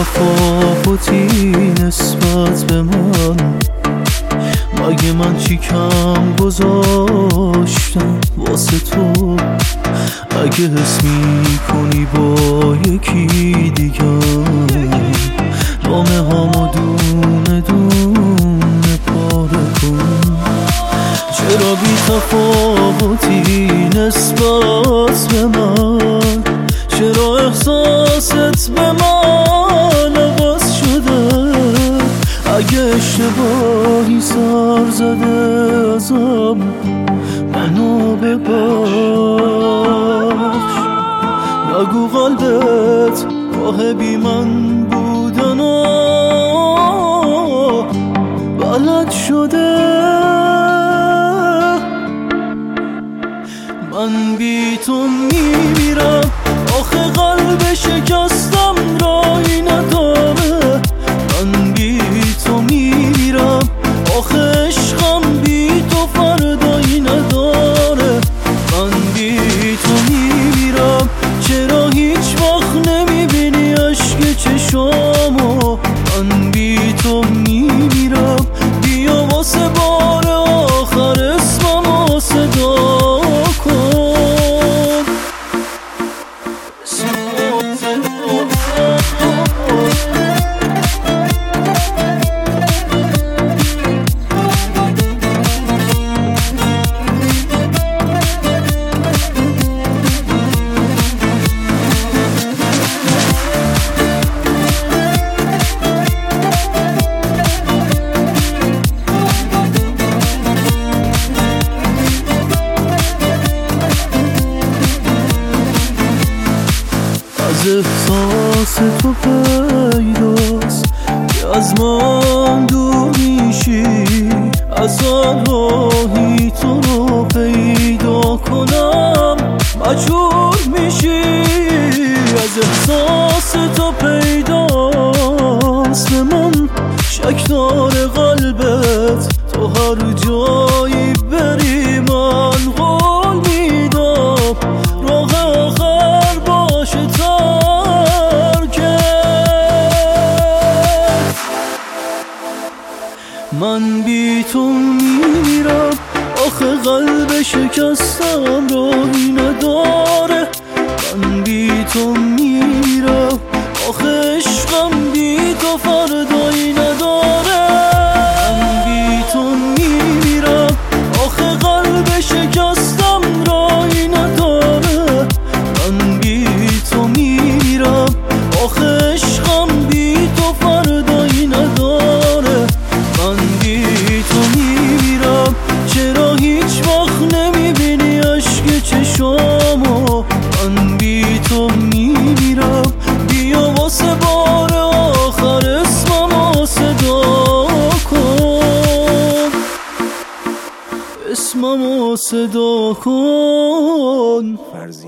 تفاوتی نسبت به من؟ مگه من چی کم گذاشتم واسه تو؟ اگه حس میکنی با یکی دیگر، نامه هامو دونه دونه پاره کن. چرا بی تفاوتی نسبت به من؟ چرا احساست به من عوض شده؟ اگه اشتباهی سر زده ازم منو ببخش. نگو قلبت راه بی من بودن و بلد شده. من بی تو میمیرم، آخه قلب شکستم رایی نداره. من بی تو میمیرم، آخه عشقم بی تو فردایی نداره. من بی تو میمیرم، چرا هیچ وقت نمیبینی عشق چشامو؟ من بی تو میمیرم، بیا واسه بار آخر اسممو صدا کن. از احساس تو پیداست که از من دور میشی. از راهی تو رو پیدا کنم مجبور میشی. از احساس تو پیداست به من شک داره قلبت. تو هر جایی بری من قول میدم راه آخر باشه ترکت. من بی تو میمیرم، آخه قلب شکستم راهی نداره. من بی تو میمیرم، آخه عشقم بی تو فردایی نداره. من بی تو میمیرم، آخه قلب شکستم راهی نداره. من بی تو میمیرم، آخه عشقم بی تو فردایی نداره. من بی تو میمیرم، چرا هیچ وقت نمیبینی عشق چشامو؟ من بی تو میمیرم، بیا واسه بار آخر اسممو صدا کن. اسممو صدا کن.